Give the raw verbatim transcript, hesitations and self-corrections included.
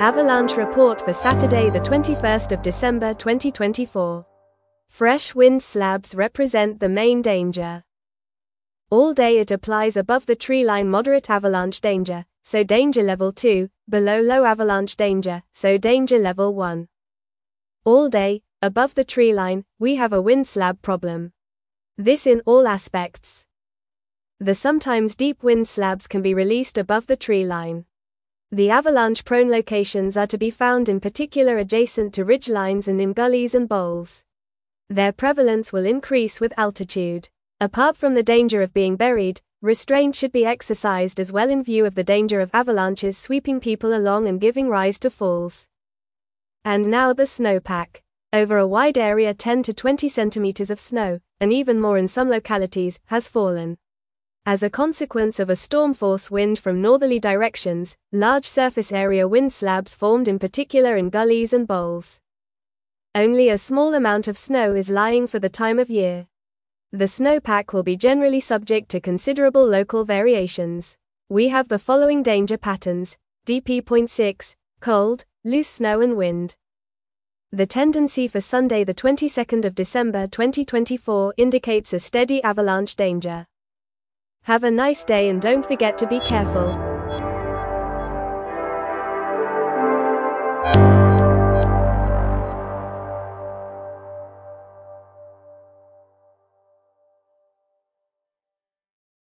Avalanche report for Saturday the twenty-first of December twenty twenty-four. Fresh wind slabs represent the main danger. All day it applies above the tree line moderate avalanche danger, so danger level two, below low avalanche danger, so danger level one. All day, above the tree line, we have a wind slab problem. This in all aspects. The sometimes deep wind slabs can be released above the tree line. The avalanche-prone locations are to be found in particular adjacent to ridge lines and in gullies and bowls. Their prevalence will increase with altitude. Apart from the danger of being buried, restraint should be exercised as well in view of the danger of avalanches sweeping people along and giving rise to falls. And now the snowpack. Over a wide area ten to twenty centimeters of snow, and even more in some localities, has fallen. As a consequence of a storm force wind from northerly directions, large surface area wind slabs formed in particular in gullies and bowls. Only a small amount of snow is lying for the time of year. The snowpack will be generally subject to considerable local variations. We have the following danger patterns: D P point six, cold, loose snow and wind. The tendency for Sunday the twenty-second of December twenty twenty-four indicates a steady avalanche danger. Have a nice day and don't forget to be careful.